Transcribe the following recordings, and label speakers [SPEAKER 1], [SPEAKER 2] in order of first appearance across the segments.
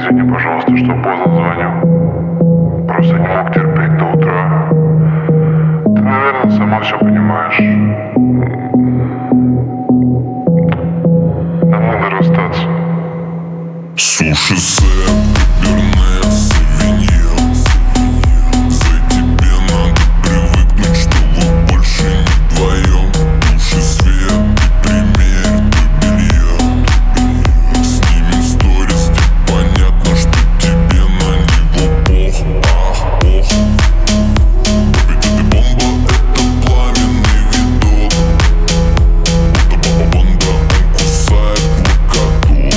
[SPEAKER 1] Извини, пожалуйста, что поздно звоню. Просто не мог терпеть до утра. Ты, наверное, сама все понимаешь. Нам надо расстаться.
[SPEAKER 2] Суши-сет, бернес, савиньон. За тебе надо привыкнуть, что вы больше не вдвоем. Туши свет и примерь то белье. Снимем сторис, где понятно, что тебе на него пох. Ах, ох. Ведь ты бомба, это пламенный видок. Будто баба-банда, он кусает локоток.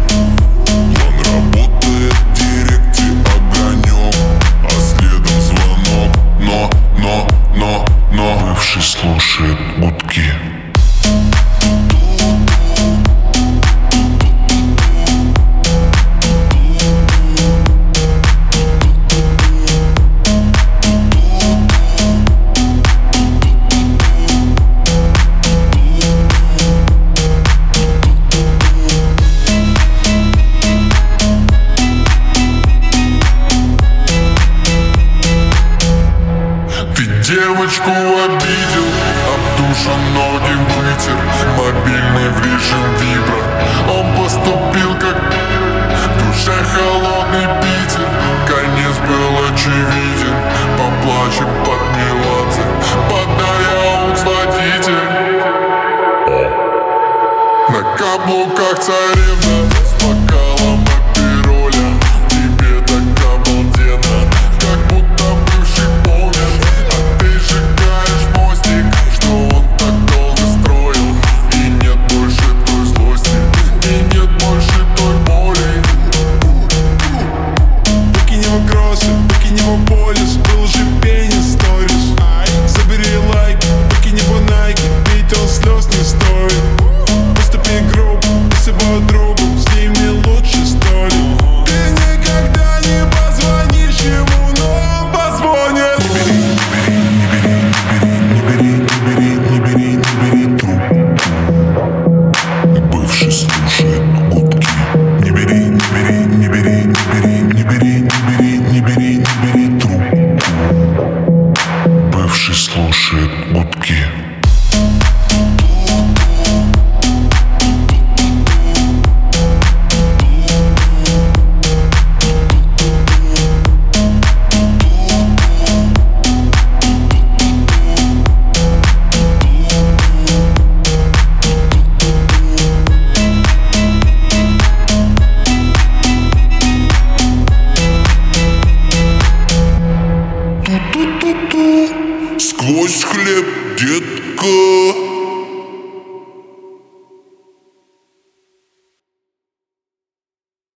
[SPEAKER 2] Работает в директе огонек, а следом звонок. Но бывший слушает гудки. Девочку обидел, об душу ноги вытер. Мобильный в режим вибро. Он поступил как в душе холодный Питер. Конец был очевиден. Поплачем под Меладзе, подай аукс-водитель. На каблуках царевна с бокалом апероля. Тебе так обалденно, как будто бывший помер. А ты сжигаешь мостик, что он так долго строил. И нет больше той злости, и нет больше той боли.
[SPEAKER 3] Выкинь его кроссы, выкинь его полис, выложи пенис сторис. Забери лайки, выкинь его найки, ведь он слез не стоит. Поступи грубо с его другом, с ними лучше, что ли. Ты никогда не позвонишь ему, но он позвонит.
[SPEAKER 2] Не бери трубку. Бывший слушает гудки. Не бери трубку. Бывший слушает гудки. Сквозь хлеб, детка.